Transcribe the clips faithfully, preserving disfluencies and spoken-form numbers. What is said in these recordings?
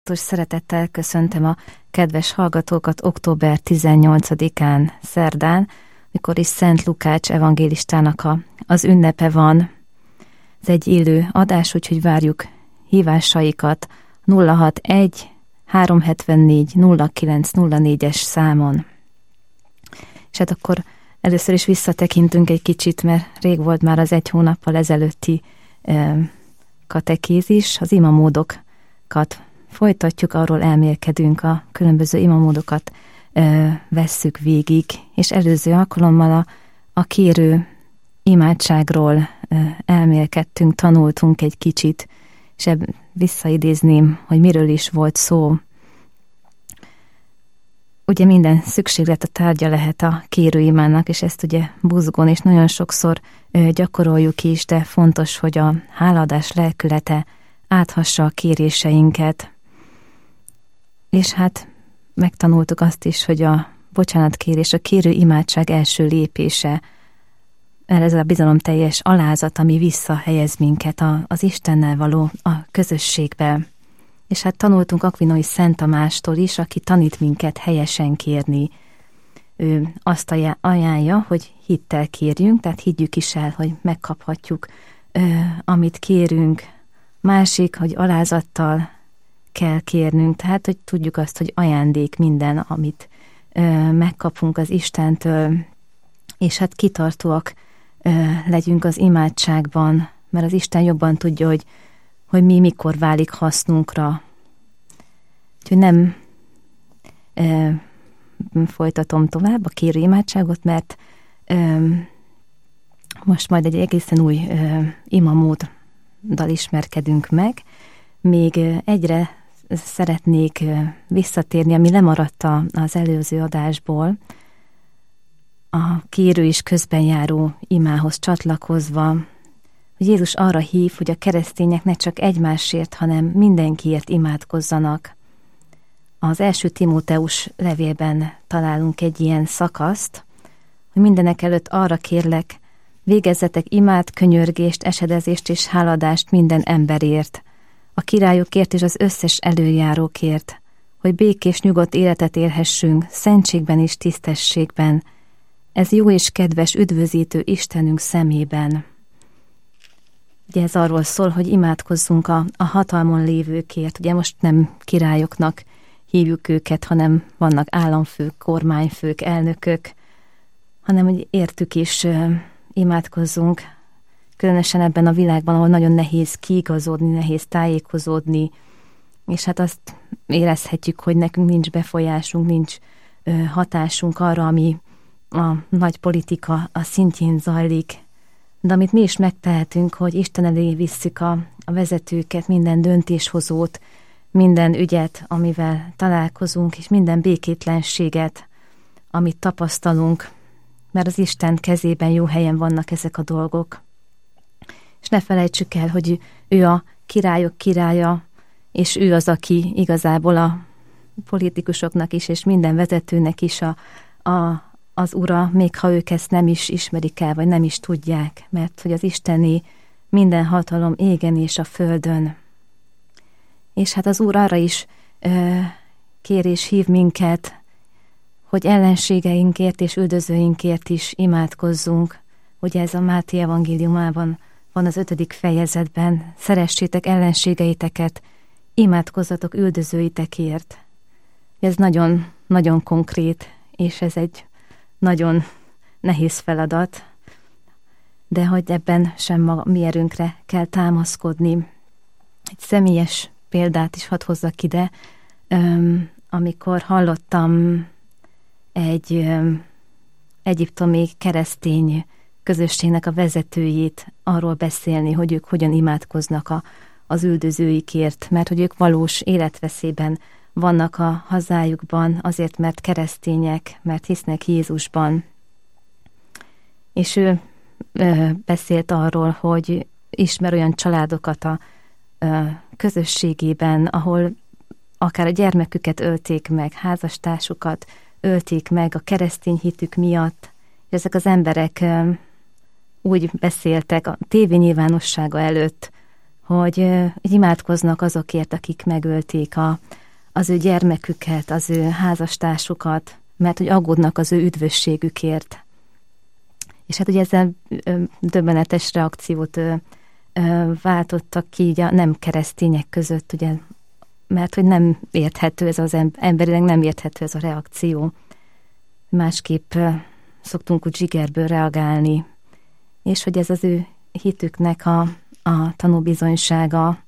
Szeretettel köszöntöm a kedves hallgatókat október tizennyolcadikán szerdán, mikor is Szent Lukács evangélistának a, az ünnepe van. Ez egy élő adás, úgyhogy várjuk hívásaikat nulla hatvanegy háromszázhetvennégy nulla kilenc nulla négyes számon. És hát akkor először is visszatekintünk egy kicsit, mert rég volt már az egy hónappal ezelőtti eh, katekézis, az imamódokat folytatjuk, arról elmélkedünk, a különböző imamódokat ö, vesszük végig, és előző alkalommal a, a kérő imádságról ö, elmélkedtünk, tanultunk egy kicsit, és ebb visszaidézném, hogy miről is volt szó. Ugye minden szükséglet a tárgya lehet a kérőimának, és ezt ugye buzgón, és nagyon sokszor ö, gyakoroljuk is, de fontos, hogy a hálaadás lelkülete áthassa a kéréseinket. És hát megtanultuk azt is, hogy a bocsánatkérés, a kérő imádság első lépése, ez a bizalomteljes alázat, ami visszahelyez minket a, az Istennel való a közösségbe. És hát tanultunk Akvinói Szent Tamástól is, aki tanít minket helyesen kérni. Ő azt ajánlja, hogy hittel kérjünk, tehát higgyük is el, hogy megkaphatjuk, amit kérünk. Másik, hogy alázattal kell kérnünk, tehát, hogy tudjuk azt, hogy ajándék minden, amit ö, megkapunk az Istentől, és hát kitartóak ö, legyünk az imádságban, mert az Isten jobban tudja, hogy, hogy mi mikor válik hasznunkra. Úgyhogy nem ö, folytatom tovább a kérő imádságot, mert ö, most majd egy egészen új ö, imamóddal ismerkedünk meg. Még egyre szeretnék visszatérni, ami lemaradt az előző adásból, a kérő és közben járó imához csatlakozva, hogy Jézus arra hív, hogy a keresztények ne csak egymásért, hanem mindenkiért imádkozzanak. Az első Timóteus levélben találunk egy ilyen szakaszt, hogy mindenek előtt arra kérlek, végezzetek imád, könyörgést, esedezést és háladást minden emberért, a királyokért és az összes előjárókért, hogy békés, nyugodt életet élhessünk, szentségben és tisztességben. Ez jó és kedves, üdvözítő Istenünk szemében. Ugye ez arról szól, hogy imádkozzunk a, a hatalmon lévőkért. Ugye most nem királyoknak hívjuk őket, hanem vannak államfők, kormányfők, elnökök, hanem hogy értük is uh, imádkozzunk, különösen ebben a világban, ahol nagyon nehéz kiigazodni, nehéz tájékozódni, és hát azt érezhetjük, hogy nekünk nincs befolyásunk, nincs ö, hatásunk arra, ami a nagy politika a szintjén zajlik, de amit mi is megtehetünk, hogy Isten elé visszük a, a vezetőket, minden döntéshozót, minden ügyet, amivel találkozunk, és minden békétlenséget, amit tapasztalunk, mert az Isten kezében jó helyen vannak ezek a dolgok. És ne felejtsük el, hogy ő a királyok királya, és ő az, aki igazából a politikusoknak is, és minden vezetőnek is a, a, az ura, még ha ők ezt nem is ismerik el, vagy nem is tudják, mert hogy az Isteni minden hatalom égen és a földön. És hát az Úr arra is ö, kér és hív minket, hogy ellenségeinkért és üldözőinkért is imádkozzunk. Ugye ez a Máté evangéliumában van az ötödik fejezetben, szeressétek ellenségeiteket, imádkozzatok üldözőitekért. Ez nagyon, nagyon konkrét, és ez egy nagyon nehéz feladat, de hogy ebben sem maga, mi erőnkre kell támaszkodni. Egy személyes példát is hadd hozzak ide, öm, amikor hallottam egy öm, egyiptomi keresztény közösségnek a vezetőjét arról beszélni, hogy ők hogyan imádkoznak a, az üldözőikért, mert hogy ők valós életveszélyben vannak a hazájukban, azért, mert keresztények, mert hisznek Jézusban. És ő ö, beszélt arról, hogy ismer olyan családokat a ö, közösségében, ahol akár a gyermeküket ölték meg, házastársukat ölték meg a keresztény hitük miatt, és ezek az emberek ö, úgy beszéltek a tévé nyilvánossága előtt, hogy így imádkoznak azokért, akik megölték a, az ő gyermeküket, az ő házastársukat, mert hogy aggódnak az ő üdvösségükért. És hát ugye ezzel döbbenetes reakciót váltottak ki így a nem keresztények között, ugye, mert hogy nem érthető ez az emberileg, nem érthető ez a reakció. Másképp szoktunk úgy zsigerből reagálni, és hogy ez az ő hitüknek a, a tanúbizonysága.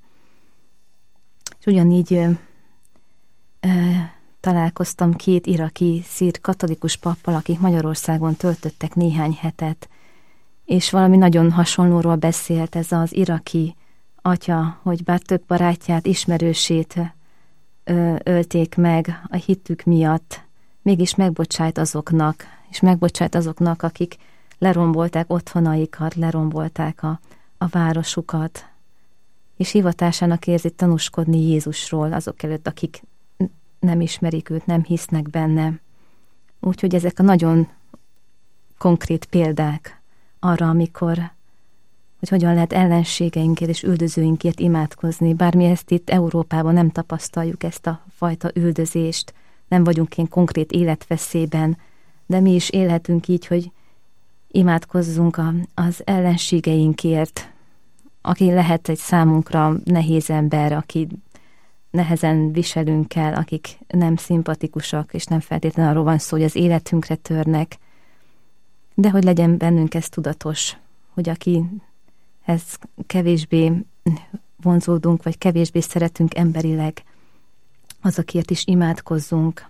És ugyanígy ö, ö, találkoztam két iraki szír katolikus pappal, akik Magyarországon töltöttek néhány hetet, és valami nagyon hasonlóról beszélt ez az iraki atya, hogy bár több barátját, ismerősét ö, ölték meg a hitük miatt, mégis megbocsájt azoknak, és megbocsájt azoknak, akik lerombolták otthonaikat, lerombolták a, a városukat, és hivatásának érzi tanúskodni Jézusról azok előtt, akik nem ismerik őt, nem hisznek benne. Úgyhogy ezek a nagyon konkrét példák arra, amikor, hogy hogyan lehet ellenségeinkért és üldözőinkért imádkozni, bár mi ezt itt Európában nem tapasztaljuk, ezt a fajta üldözést, nem vagyunk ilyen konkrét életveszélyben, de mi is élhetünk így, hogy imádkozzunk a, az ellenségeinkért, aki lehet egy számunkra nehéz ember, aki nehezen viselünk el, akik nem szimpatikusak, és nem feltétlenül arról van szó, hogy az életünkre törnek, de hogy legyen bennünk ez tudatos, hogy akihez kevésbé vonzódunk, vagy kevésbé szeretünk emberileg, azokért is imádkozzunk.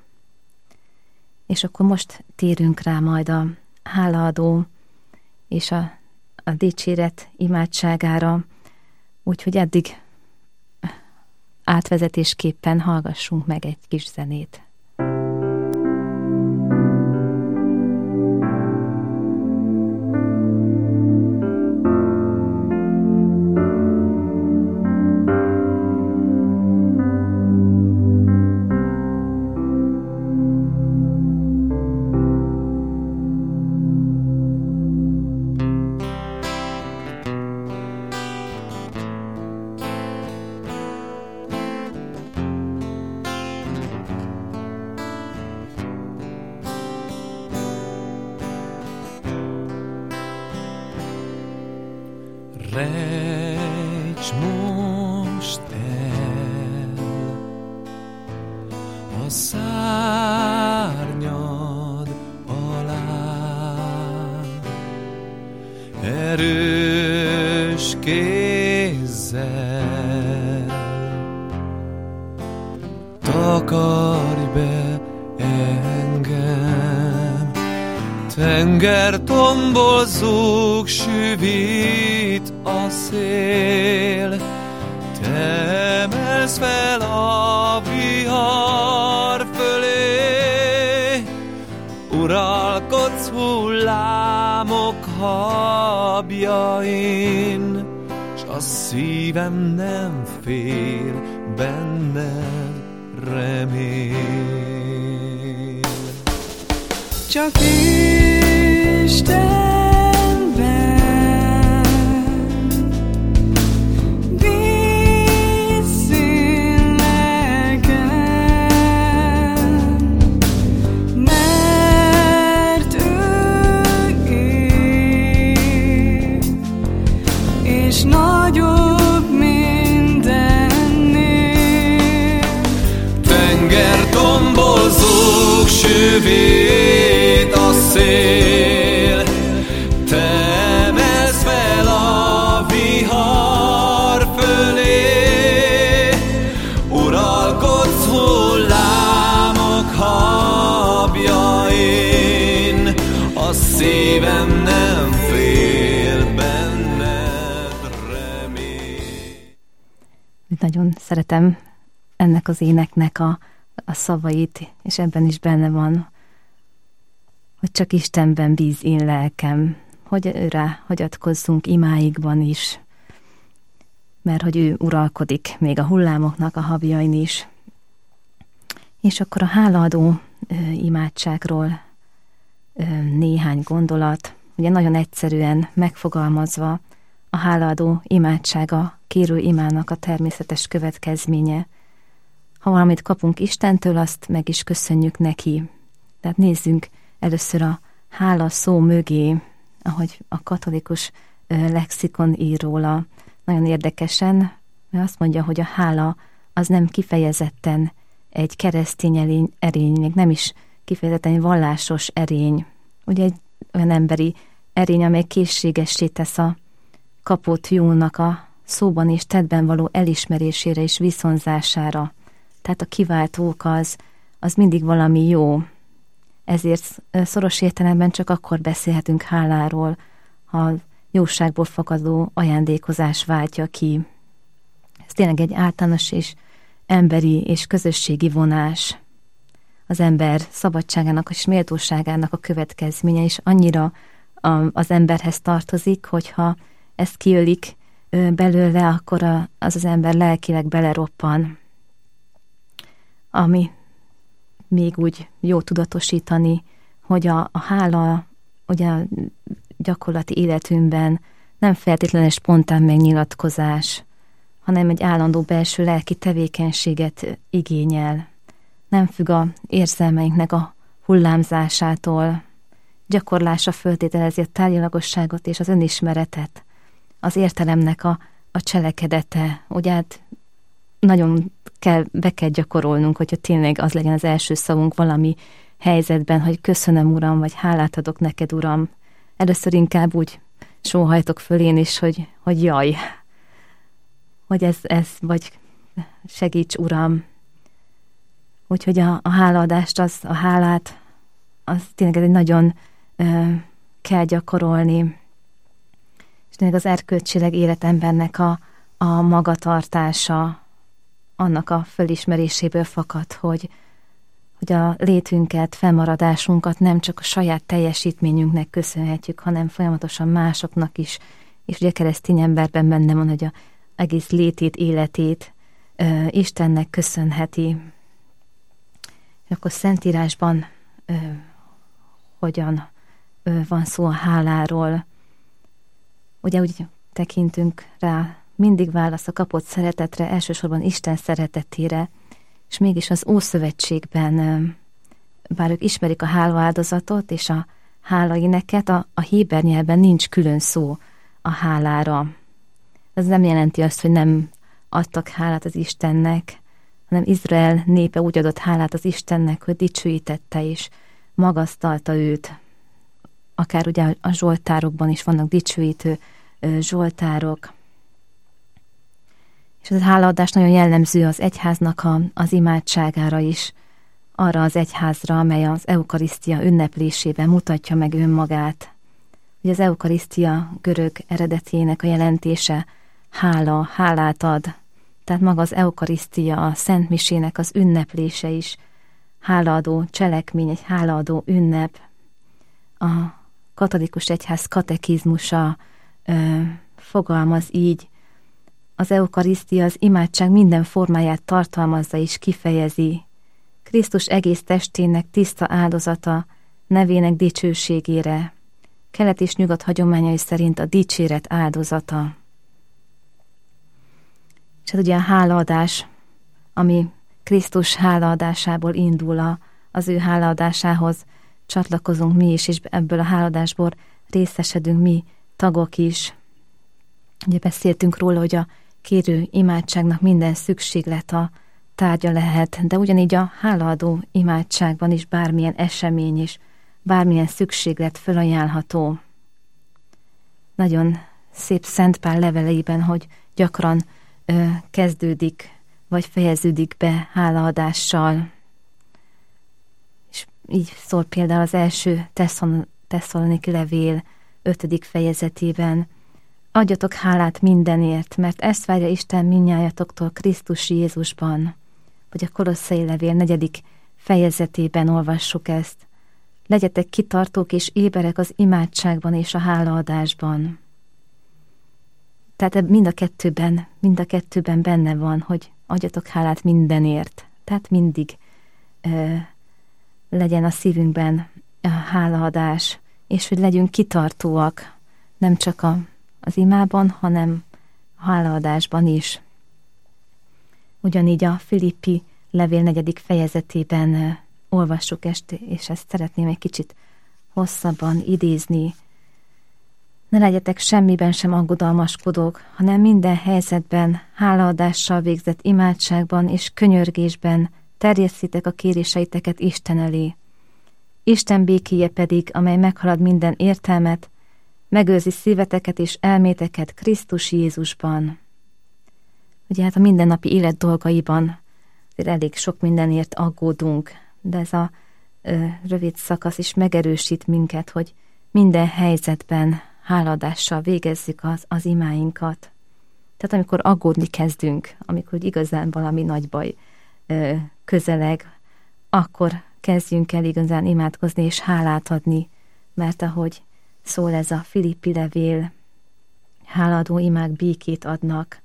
És akkor most térünk rá majd a hálaadó és a, a dicséret imádságára, úgyhogy eddig átvezetésképpen hallgassunk meg egy kis zenét. Rejts most el a szárnyad alá, erős kézzel takarj be engem, tengertomból zúg süvít a szél, te emelsz fel a vihar fölé, uralkodsz hullámok habjain, s a szívem nem fél, benned remél. Csak Isten süvít a szél, te emelsz fel a vihar fölé, uralkodsz hullámok habjain, a szívem nem fél, benned remény. Nagyon szeretem ennek az éneknek a a szavait, és ebben is benne van, hogy csak Istenben bíz én lelkem, hogy őre hagyatkozzunk imáikban is, mert hogy ő uralkodik még a hullámoknak a habjain is. És akkor a hálaadó ö, imádságról ö, néhány gondolat, ugye nagyon egyszerűen megfogalmazva, a hálaadó imádsága kérő imának a természetes következménye. Ha valamit kapunk Istentől, azt meg is köszönjük neki. Tehát nézzünk először a hála szó mögé, ahogy a katolikus lexikon ír róla. Nagyon érdekesen, mert azt mondja, hogy a hála az nem kifejezetten egy keresztény erény, erény, még nem is kifejezetten egy vallásos erény. Ugye egy olyan emberi erény, amely készségessé tesz a kapott jónak a szóban és tettben való elismerésére és viszonzására. Tehát a kiváltók az, az mindig valami jó. Ezért szoros értelemben csak akkor beszélhetünk háláról, ha jóságból fakadó ajándékozás váltja ki. Ez tényleg egy általános és emberi és közösségi vonás. Az ember szabadságának és méltóságának a következménye is annyira az emberhez tartozik, hogyha ezt kiölik belőle, akkor az az ember lelkileg beleroppan. Ami még úgy jó tudatosítani, hogy a, a hála ugye a gyakorlati életünkben nem feltétlenül spontán megnyilatkozás, hanem egy állandó belső lelki tevékenységet igényel. Nem függ a érzelmeinknek a hullámzásától. Gyakorlása föltételezi a tárgyalagosságot és az önismeretet, az értelemnek a, a cselekedete. Ugye hát nagyon kell, be kell gyakorolnunk, hogyha tényleg az legyen az első szavunk valami helyzetben, hogy köszönöm, Uram, vagy hálát adok neked, Uram. Először inkább úgy sóhajtok föl én is, hogy, hogy jaj, hogy ez, ez, vagy segíts, Uram. Úgyhogy a, a hálaadást, az, a hálát, az tényleg egy nagyon ö, kell gyakorolni. És tényleg az erkölcsileg életembernek a, a magatartása, annak a fölismeréséből fakad, hogy, hogy a létünket, fennmaradásunkat nem csak a saját teljesítményünknek köszönhetjük, hanem folyamatosan másoknak is. És ugye keresztény emberben benne van, hogy az egész létét, életét ö, Istennek köszönheti. És akkor Szentírásban ö, hogyan ö, van szó a háláról. Ugye úgy tekintünk rá, mindig válasz a kapott szeretetre, elsősorban Isten szeretetére, és mégis az Ószövetségben, bár ők ismerik a hálaáldozatot és a hálaéneket, a, a héber nyelven nincs külön szó a hálára. Ez nem jelenti azt, hogy nem adtak hálát az Istennek, hanem Izrael népe úgy adott hálát az Istennek, hogy dicsőítette és magasztalta őt. Akár ugye a zsoltárokban is vannak dicsőítő zsoltárok. És az hálaadás nagyon jellemző az egyháznak a, az imádságára is, arra az egyházra, amely az eukarisztia ünneplésében mutatja meg önmagát. Ugye az eukarisztia görög eredetjének a jelentése hála, hálát ad. Tehát maga az eukarisztia, a Szent Misének az ünneplése is hálaadó cselekmény, egy hálaadó ünnep. A katolikus egyház katekizmusa ö, fogalmaz így, az eukarisztia az imádság minden formáját tartalmazza és kifejezi. Krisztus egész testének tiszta áldozata, nevének dicsőségére, kelet és nyugat hagyományai szerint a dicséret áldozata. És hát ugye a hálaadás, ami Krisztus hálaadásából indul, a, az ő hálaadásához csatlakozunk mi is, és ebből a hálaadásból részesedünk mi tagok is. Ugye beszéltünk róla, hogy a kérő imádságnak minden szükséglet a tárgya lehet, de ugyanígy a hálaadó imádságban is bármilyen esemény és bármilyen szükséglet felajánlható. Nagyon szép Szent Pál leveleiben, hogy gyakran ö, kezdődik, vagy fejeződik be hálaadással. És így szól például az első Tesszaloniki levél ötödik fejezetében: adjatok hálát mindenért, mert ezt várja Isten mindnyájatoktól Krisztus Jézusban. Vagy a Kolosszai levél negyedik fejezetében olvassuk ezt. Legyetek kitartók és éberek az imádságban és a hálaadásban. Tehát mind a kettőben, mind a kettőben benne van, hogy adjatok hálát mindenért. Tehát mindig ö, legyen a szívünkben a hálaadás, és hogy legyünk kitartóak, nem csak a, az imában, hanem a hálaadásban is. Ugyanígy a Filippi levél negyedik fejezetében olvassuk ezt, és ezt szeretném egy kicsit hosszabban idézni. Ne legyetek semmiben sem aggodalmaskodók, hanem minden helyzetben, hálaadással végzett imádságban és könyörgésben terjesszitek a kéréseiteket Isten elé. Isten békéje pedig, amely meghalad minden értelmet, megőrzi szíveteket és elméteket Krisztus Jézusban. Ugye hát a mindennapi élet dolgaiban elég sok mindenért aggódunk, de ez a ö, rövid szakasz is megerősít minket, hogy minden helyzetben hálaadással végezzük az, az imáinkat. Tehát amikor aggódni kezdünk, amikor igazán valami nagy baj ö, közeleg, akkor kezdjünk el igazán imádkozni és hálát adni, mert ahogy szól ez a Filippi levél, hálaadó imák békét adnak.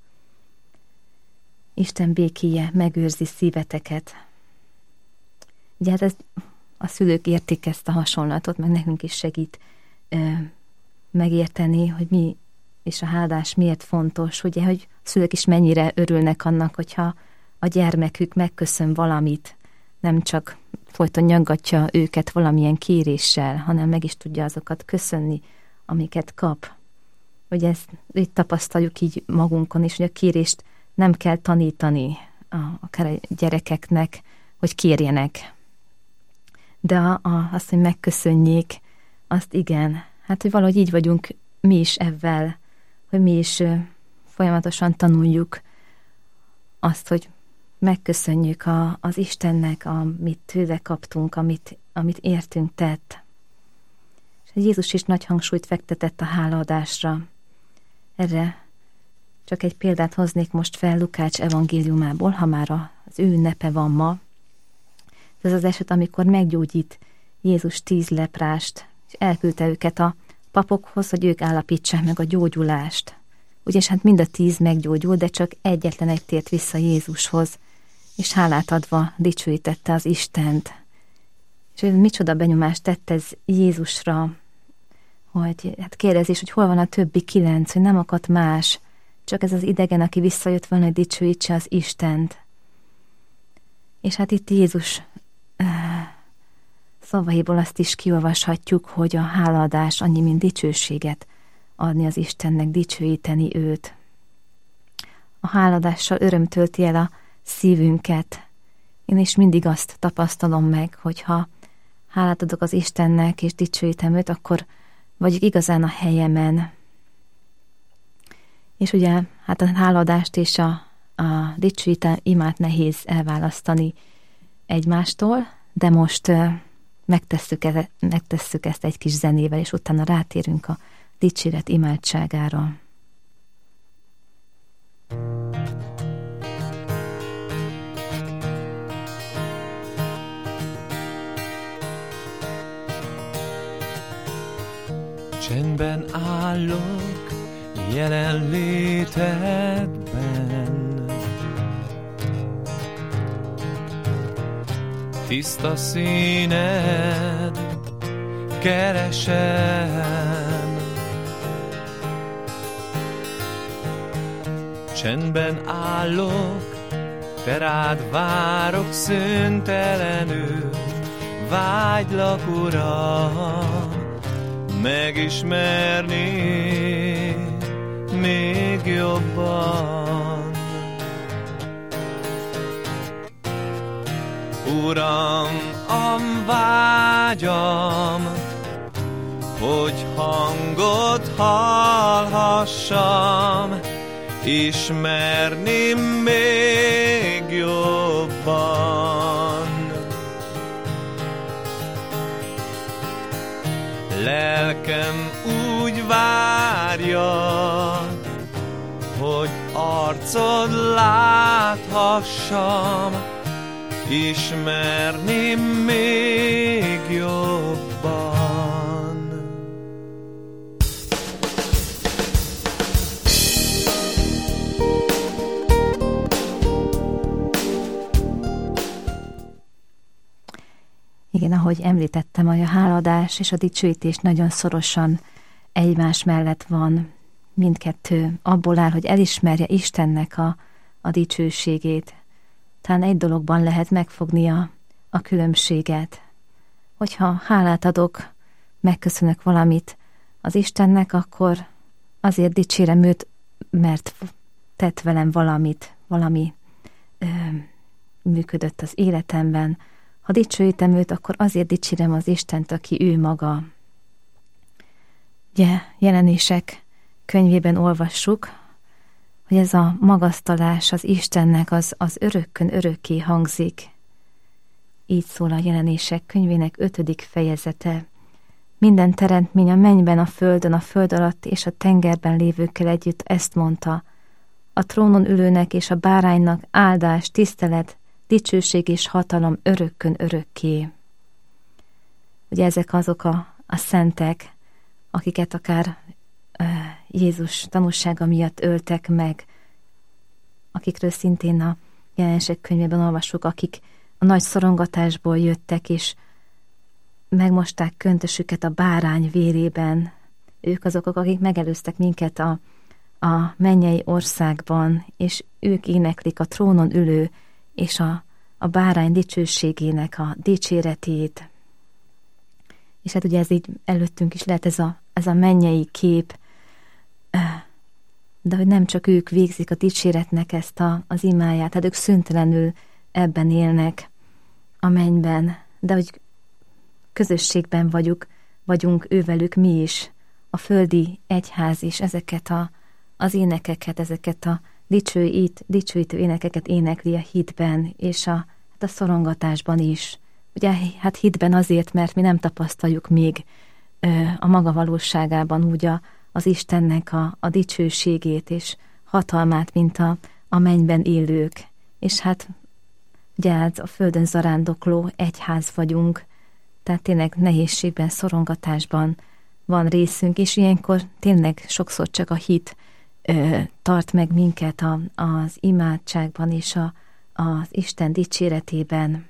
Isten békéje megőrzi szíveteket. Ugye hát ez, a szülők értik ezt a hasonlatot, meg nekünk is segít ö, megérteni, hogy mi és a háladás miért fontos, ugye, hogy a szülők is mennyire örülnek annak, hogyha a gyermekük megköszön valamit, nem csak folyton nyaggatja őket valamilyen kéréssel, hanem meg is tudja azokat köszönni, amiket kap. Ugye ezt itt tapasztaljuk így magunkon is, hogy a kérést nem kell tanítani a, akár a gyerekeknek, hogy kérjenek. De a, a, azt, hogy megköszönjék, azt igen. Hát, hogy valahogy így vagyunk mi is ebben, hogy mi is ö, folyamatosan tanuljuk azt, hogy megköszönjük a, az Istennek, amit tőle kaptunk, amit, amit értünk tett. És Jézus is nagy hangsúlyt fektetett a hálaadásra. Erre csak egy példát hoznék most fel Lukács evangéliumából, ha már az ő ünnepe van ma. Ez az eset, amikor meggyógyít Jézus tíz leprást, és elküldte őket a papokhoz, hogy ők állapítsák meg a gyógyulást. Ugyanis hát mind a tíz meggyógyult, de csak egyetlen egy tért vissza Jézushoz, és hálát adva dicsőítette az Istent. És ez micsoda benyomást tett ez Jézusra, hogy hát kérdezés, hogy hol van a többi kilenc, hogy nem akadt más, csak ez az idegen, aki visszajött volna, hogy dicsőítse az Istent. És hát itt Jézus szavaiból azt is kiolvashatjuk, hogy a hálaadás annyi, mint dicsőséget adni az Istennek, dicsőíteni őt. A hálaadással öröm tölti el a szívünket. Én is mindig azt tapasztalom meg, hogyha hálát adok az Istennek, és dicsőítem őt, akkor vagyok igazán a helyemen. És ugye, hát a hálaadást és a, a dicsőítő imát nehéz elválasztani egymástól, de most uh, megtesszük, e, megtesszük ezt egy kis zenével, és utána rátérünk a dicséret imádságára. Csendben állok jelenlétedben, tiszta színed keresem. Csendben állok, te rád várok szüntelenül, vágylak, Uram, megismerni még jobban. Uram, a vágyam, hogy hangot hallhassam, ismerni még jobban. Lelkem úgy várja, hogy arcod láthassam, ismerni még jobban. Igen, ahogy említettem, hogy a hálaadás és a dicsőítés nagyon szorosan egymás mellett van. mindkettő abból áll, hogy elismerje Istennek a, a dicsőségét. Talán egy dologban lehet megfogni a, a különbséget. Hogyha hálát adok, megköszönök valamit az Istennek, akkor azért dicsérem őt, mert tett velem valamit, valami ö, működött az életemben. Ha dicsőítem őt, akkor azért dicsérem az Istent, aki ő maga. Ugye, Jelenések könyvében olvassuk, hogy ez a magasztalás az Istennek az, az örökkön örökké hangzik. Így szól a Jelenések könyvének ötödik fejezete. Minden teremtmény a mennyben, a földön, a föld alatt és a tengerben lévőkkel együtt ezt mondta: a trónon ülőnek és a báránynak áldás, tisztelet, dicsőség és hatalom örökkön örökké. Ugye ezek azok a, a szentek, akiket akár uh, Jézus tanúsága miatt öltek meg, akikről szintén a Jelenések könyvében olvasjuk, akik a nagy szorongatásból jöttek, és megmosták köntösüket a bárány vérében. Ők azok, akik megelőztek minket a, a mennyei országban, és ők éneklik a trónon ülő és a, a bárány dicsőségének a dicséretét. És hát ugye ez így előttünk is lehet ez a, ez a mennyei kép, de hogy nem csak ők végzik a dicséretnek ezt a, az imáját, hát ők szüntelenül ebben élnek a mennyben, de hogy közösségben vagyunk, vagyunk ővelük mi is, a földi egyház is ezeket a, az énekeket, ezeket a dicsőít, dicsőítő énekeket énekli a hitben, és a, hát a szorongatásban is. Ugye hát hitben azért, mert mi nem tapasztaljuk még ö, a maga valóságában úgy a, az Istennek a, a dicsőségét és hatalmát, mint a, a mennyben élők. És hát ugye hát a földön zarándokló egyház vagyunk, tehát tényleg nehézségben, szorongatásban van részünk, és ilyenkor tényleg sokszor csak a hit ö, tart meg minket a, az imádságban és a, az Isten dicséretében.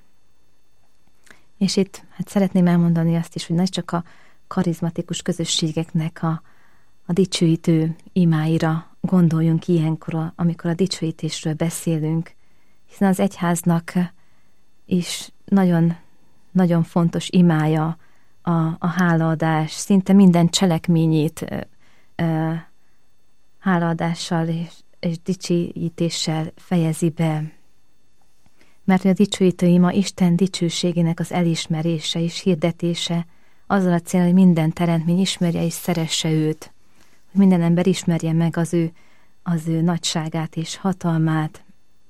És itt hát szeretném elmondani azt is, hogy nem csak a karizmatikus közösségeknek a, a dicsőítő imáira gondoljunk ilyenkor, amikor a dicsőítésről beszélünk, hiszen az egyháznak is nagyon, nagyon fontos imája a, a hálaadás, szinte minden cselekményét ö, ö, hálaadással és, és dicsőítéssel fejezi be. Mert a dicsőítő ima Isten dicsőségének az elismerése és hirdetése, azzal a cél, hogy minden teremtmény ismerje és szeresse őt, hogy minden ember ismerje meg az ő, az ő nagyságát és hatalmát.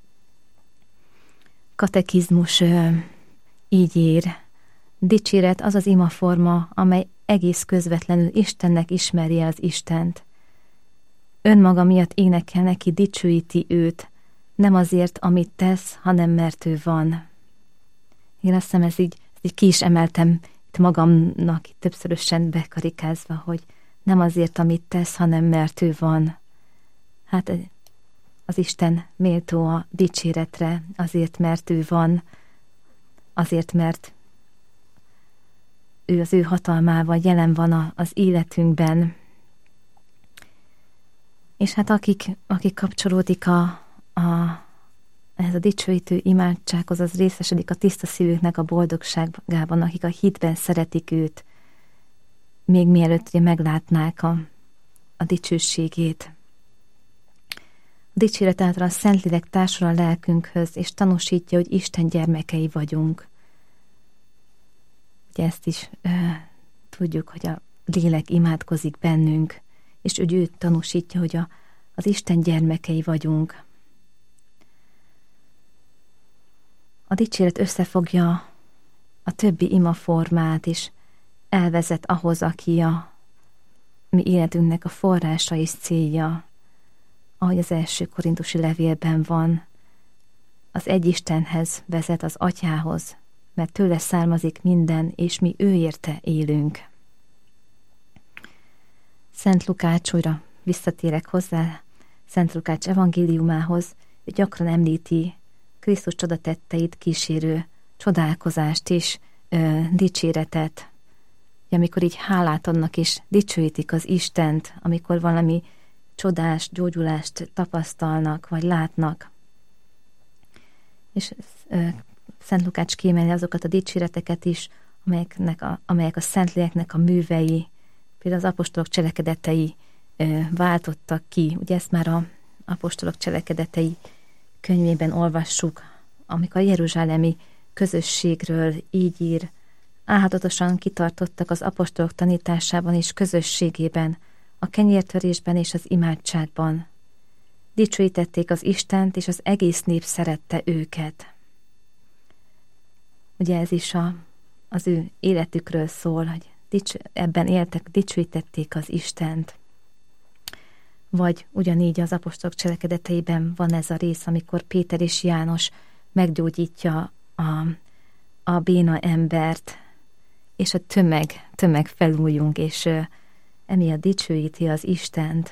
Katekizmus ö, így ír: dicséret az az imaforma, amely egész közvetlenül Istennek ismerje az Istent. Önmaga miatt énekel neki, dicsőíti őt, nem azért, amit tesz, hanem mert ő van. Én azt hiszem, ez így, ez így ki is emeltem itt magamnak, itt többszörösen bekarikázva, hogy nem azért, amit tesz, hanem mert ő van. Hát az Isten méltó a dicséretre, azért, mert ő van, azért, mert ő az ő hatalmával jelen van a, az életünkben. És hát akik, akik kapcsolódik a, a, ez a dicsőítő imádsághoz, az részesedik a tiszta szívüknek a boldogságában, akik a hitben szeretik őt, még mielőtt ugye meglátnák a, a dicsőségét. A dicséret által a Szentlélek társul a lelkünkhöz, és tanúsítja, hogy Isten gyermekei vagyunk. Ugye ezt is uh, tudjuk, hogy a lélek imádkozik bennünk, és úgy ő tanúsítja, hogy a, az Isten gyermekei vagyunk. A dicséret összefogja a többi imaformát, és elvezet ahhoz, aki a mi életünknek a forrása és célja, ahogy az első korintusi levélben van, az egy Istenhez vezet, az Atyához, mert tőle származik minden, és mi ő érte élünk. Szent Lukács, újra visszatérek hozzá, Szent Lukács evangéliumához, ő gyakran említi Krisztus csodatetteit kísérő csodálkozást és ö, dicséretet. Amikor így hálát adnak és dicsőítik az Istent, amikor valami csodás gyógyulást tapasztalnak, vagy látnak. És Szent Lukács kiemeli azokat a dicséreteket is, amelyeknek a, amelyek a Szentléleknek a művei, például az apostolok cselekedetei ö, váltottak ki. Ugye ezt már a apostolok cselekedetei könyvében olvassuk, amikor a jeruzsálemi közösségről így ír: álhatatosan kitartottak az apostolok tanításában és közösségében, a kenyértörésben és az imádságban. Dicsőítették az Istent, és az egész nép szerette őket. Ugye ez is a, az ő életükről szól, hogy dics, ebben éltek, dicsőítették az Istent. Vagy ugyanígy az apostolok cselekedeteiben van ez a rész, amikor Péter és János meggyógyítja a, a béna embert, és a tömeg, tömeg felújjunk, és ö, emiatt dicsőíti az Istent.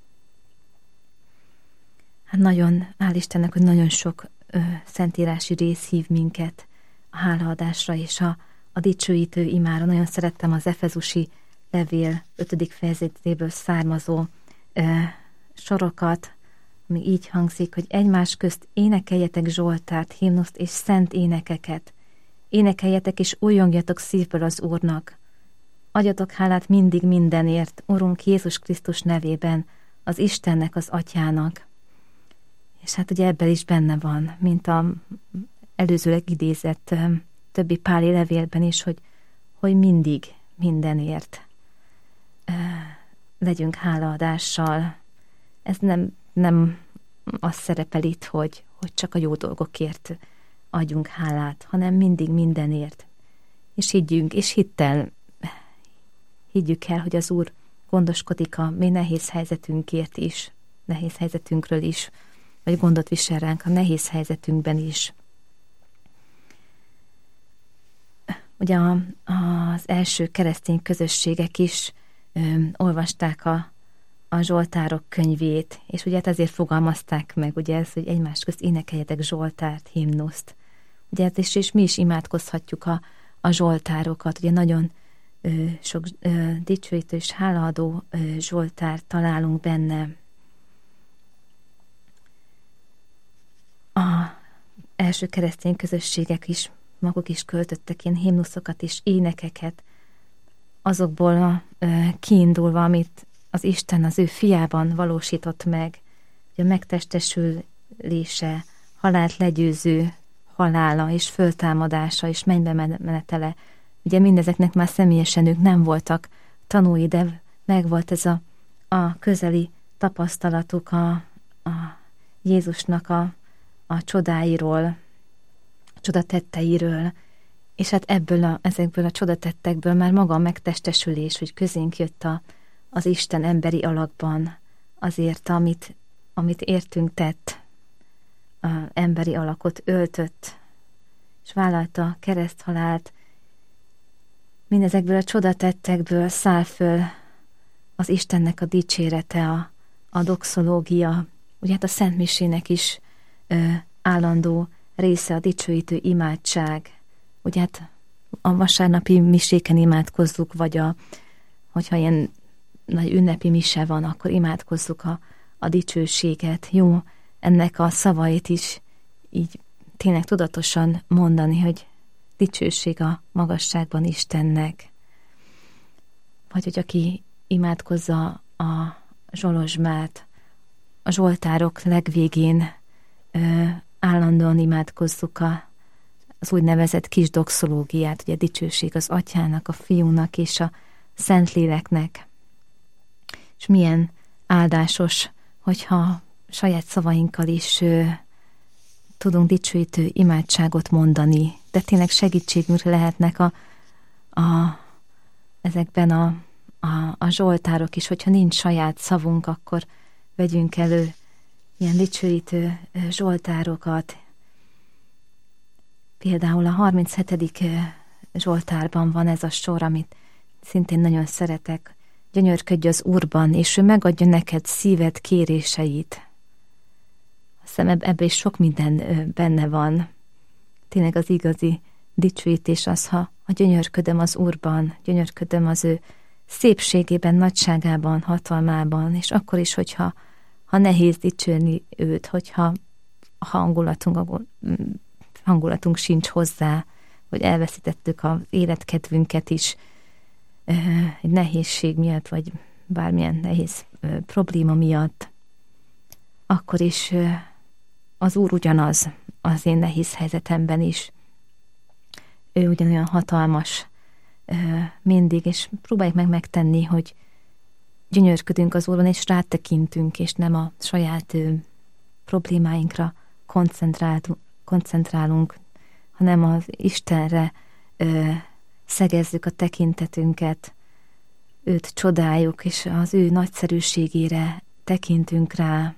Hát nagyon, hál' Istennek, hogy nagyon sok ö, szentírási rész hív minket a hálaadásra és a, a dicsőítő imára. Nagyon szerettem az Efezusi levél ötödik fejezetéből származó ö, sorokat, ami így hangzik, hogy egymás közt énekeljetek zsoltárt, himnuszt és szent énekeket. Énekeljetek és újjongjatok szívből az Úrnak. Adjatok hálát mindig mindenért, Urunk Jézus Krisztus nevében, az Istennek, az Atyának. És hát ugye ebben is benne van, mint a előzőleg idézett többi páli levélben is, hogy, hogy mindig mindenért legyünk hálaadással. Ez nem, nem azt szerepel itt, hogy, hogy csak a jó dolgokért adjunk hálát, hanem mindig mindenért. És higgyünk, és hittel higgyük el, hogy az Úr gondoskodik a mi nehéz helyzetünkért is, nehéz helyzetünkről is, vagy gondot visel ránk a nehéz helyzetünkben is. Ugye a, az első keresztény közösségek is ö, olvasták a, a Zsoltárok könyvét, és ugye ezért fogalmazták meg, ugye ez, hogy egymás közt énekeljetek zsoltárt, himnuszt. Ugye ez is, és mi is imádkozhatjuk a, a zsoltárokat, ugye nagyon ö, sok ö, dicsőítő és hálaadó ö, zsoltárt találunk benne. A első keresztény közösségek is maguk is költöttek ilyen himnuszokat és énekeket, azokból a, ö, kiindulva, amit az Isten az ő fiában valósított meg, hogy a megtestesülése, halált legyőző halála és föltámadása és mennybe menetele. Ugye mindezeknek már személyesen ők nem voltak tanúi, de megvolt ez a, a közeli tapasztalatuk a, a Jézusnak a, a csodáiról, a csodatetteiről, és hát ebből a, ezekből a csodatettekből már maga a megtestesülés, hogy közénk jött a, az Isten emberi alakban, azért, amit, amit értünk tett, a emberi alakot öltött, és vállalta kereszthalált. Mindezekből a csodatettekből száll föl az Istennek a dicsérete, a, a doxológia. Ugye hát a Szent Misének is ö, állandó része a dicsőítő imádság. Ugye hát a vasárnapi miséken imádkozzuk, vagy a, hogyha ilyen nagy ünnepi mise van, akkor imádkozzuk a, a dicsőséget. Jó ennek a szavait is így tényleg tudatosan mondani, hogy dicsőség a magasságban Istennek. Vagy hogy aki imádkozza a zsolozsmát, a zsoltárok legvégén ö, állandóan imádkozzuk a, az úgynevezett kis doxológiát, ugye dicsőség az Atyának, a Fiúnak és a Szentléleknek. És milyen áldásos, hogyha saját szavainkkal is ö, tudunk dicsőítő imádságot mondani, de tényleg segítségünkre lehetnek a, a, ezekben a, a, a zsoltárok is, hogyha nincs saját szavunk, akkor vegyünk elő ilyen dicsőítő zsoltárokat. Például a harminchetedik zsoltárban van ez a sor, amit szintén nagyon szeretek. Gyönyörködj az Úrban, és ő megadja neked szíved kéréseit. Azt hiszem, ebben is sok minden benne van. Tényleg az igazi dicsőítés az, ha, ha gyönyörködöm az Úrban, gyönyörködöm az ő szépségében, nagyságában, hatalmában, és akkor is, hogyha ha nehéz dicsérni őt, hogyha a hangulatunk, hangulatunk sincs hozzá, hogy elveszítettük az életkedvünket is egy nehézség miatt, vagy bármilyen nehéz probléma miatt, akkor is az Úr ugyanaz az én nehéz helyzetemben is. Ő ugyanolyan hatalmas mindig, és próbáljuk meg megtenni, hogy gyönyörködünk az Úron, és rátekintünk, és nem a saját problémáinkra koncentrálunk, hanem az Istenre szegezzük a tekintetünket, őt csodáljuk, és az ő nagyszerűségére tekintünk rá.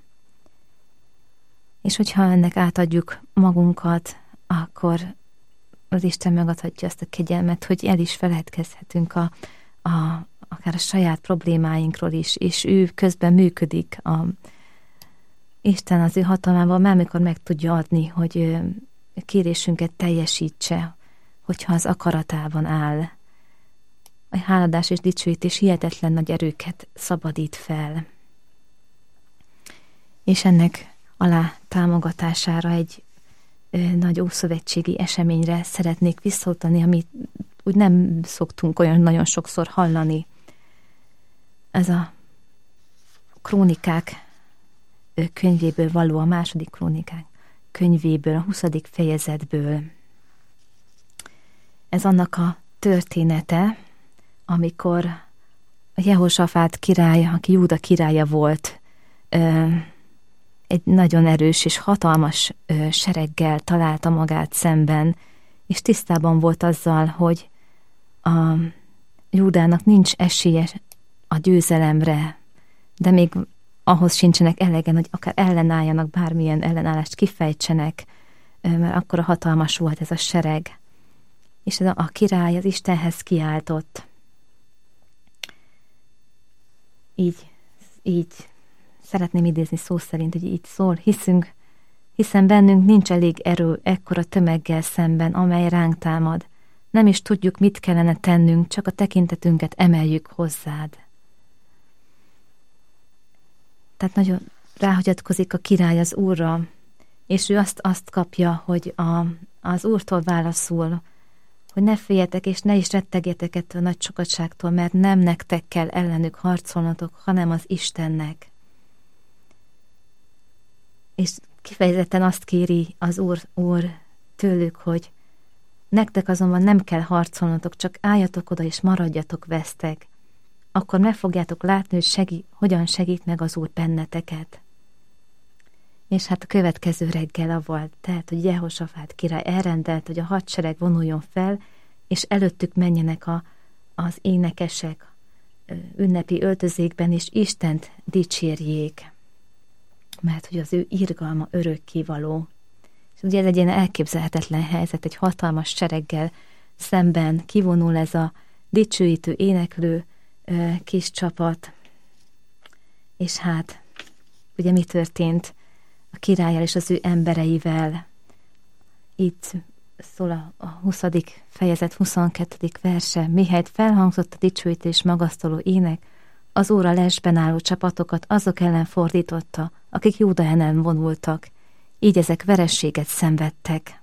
És hogyha ennek átadjuk magunkat, akkor az Isten megadhatja azt a kegyelmet, hogy el is feledkezhetünk a, a, akár a saját problémáinkról is, és ő közben működik. A, Isten az ő hatalmával már mikor meg tudja adni, hogy a kérésünket teljesítse, hogyha az akaratában áll. A háladás és dicsőítés hihetetlen nagy erőket szabadít fel. És ennek alá támogatására egy ö, nagy ószövetségi eseményre szeretnék visszautalni, amit úgy nem szoktunk olyan nagyon sokszor hallani. Ez a Krónikák könyvéből való, a második Krónikák könyvéből, a huszadik fejezetből. Ez annak a története, amikor a Jehosafát király, aki Júda királya volt, ö, egy nagyon erős és hatalmas ö, sereggel találta magát szemben, és tisztában volt azzal, hogy a Júdának nincs esélye a győzelemre, de még ahhoz sincsenek elegen, hogy akár ellenálljanak, bármilyen ellenállást kifejtsenek, mert akkora hatalmas volt ez a sereg. És ez a, a király az Istenhez kiáltott. Így, így szeretném idézni szó szerint, hogy így szól, hiszünk, hiszen bennünk nincs elég erő ekkora tömeggel szemben, amely ránk támad. Nem is tudjuk, mit kellene tennünk, csak a tekintetünket emeljük hozzád. Tehát nagyon ráhagyatkozik a király az Úrra, és ő azt, azt kapja, hogy a, az Úrtól válaszol, hogy ne féljetek, és ne is rettegjetek ettől a nagy sokatságtól, mert nem nektek kell ellenük harcolnotok, hanem az Istennek. És kifejezetten azt kéri az Úr, Úr tőlük, hogy nektek azonban nem kell harcolnotok, csak álljatok oda, és maradjatok vesztek. Akkor meg fogjátok látni, hogy segí, hogyan segít meg az Úr benneteket. És hát a következő reggel a volt, tehát, hogy Jehosafát király elrendelt, hogy a hadsereg vonuljon fel, és előttük menjenek a, az énekesek ünnepi öltözékben, és Istent dicsérjék, mert hogy az ő irgalma örökkévaló. És ugye ez egy ilyen elképzelhetetlen helyzet, egy hatalmas sereggel szemben kivonul ez a dicsőítő, éneklő kis csapat, és hát ugye mi történt a királlyal és az ő embereivel? Itt szól a, a huszadik fejezet huszonkettedik verse, mihelyt felhangzott a dicsőítés magasztaló ének, az Úr a lesben álló csapatokat azok ellen fordította, akik Júda ellen vonultak, így ezek verességet szenvedtek.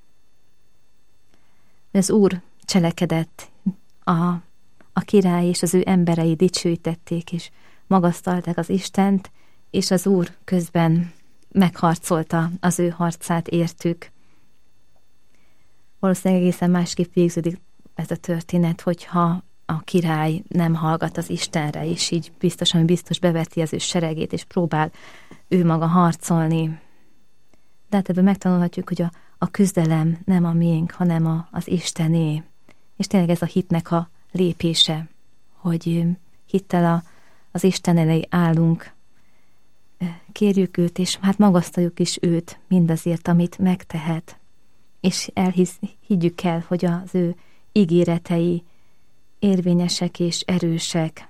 Az Úr cselekedett, a, a király és az ő emberei dicsőítették, és magasztalták az Istent, és az Úr közben megharcolta az ő harcát értük. Valószínűleg egészen másképp végződik ez a történet, hogyha a király nem hallgat az Istenre, és így biztosan, biztos beveti az ő seregét, és próbál ő maga harcolni. De hát ebből megtanulhatjuk, hogy a, a küzdelem nem a miénk, hanem a, az Istené. És tényleg ez a hitnek a lépése, hogy hittel a, az Isten elé állunk, kérjük őt, és hát magasztaljuk is őt mindazért, amit megtehet. És elhisz, higgyük el, hogy az ő ígéretei érvényesek és erősek.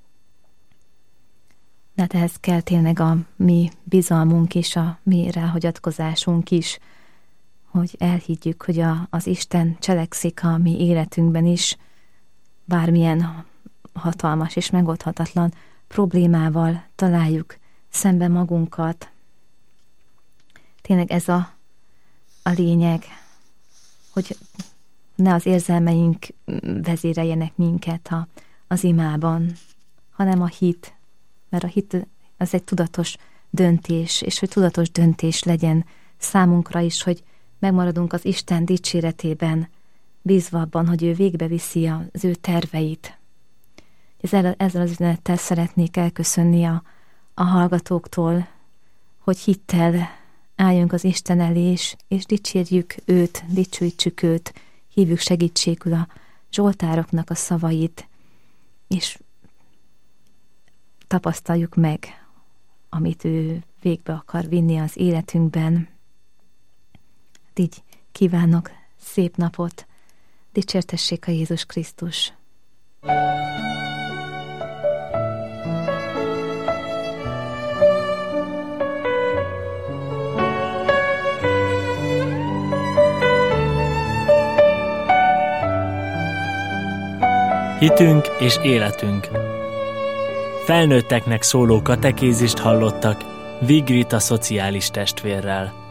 De hát ehhez kell tényleg a mi bizalmunk és a mi ráhagyatkozásunk is, hogy elhiggyük, hogy a, az Isten cselekszik a mi életünkben is, bármilyen hatalmas és megoldhatatlan problémával találjuk szembe magunkat. Tényleg ez a, a lényeg, hogy ne az érzelmeink vezéreljenek minket a, az imában, hanem a hit, mert a hit az egy tudatos döntés, és hogy tudatos döntés legyen számunkra is, hogy megmaradunk az Isten dicséretében, bízva abban, hogy ő végbeviszi az ő terveit. Ezzel, ezzel az üzenettel szeretnék elköszönni a, a hallgatóktól, hogy hittel álljunk az Isten elé, és, és dicsérjük őt, dicsőítsük őt, hívjuk segítségül a zsoltároknak a szavait, és tapasztaljuk meg, amit ő végbe akar vinni az életünkben. Így kívánok szép napot, dicsértessék a Jézus Krisztus! Hitünk és életünk. Felnőtteknek szóló katekézist hallottak Vigrit a szociális testvérrel.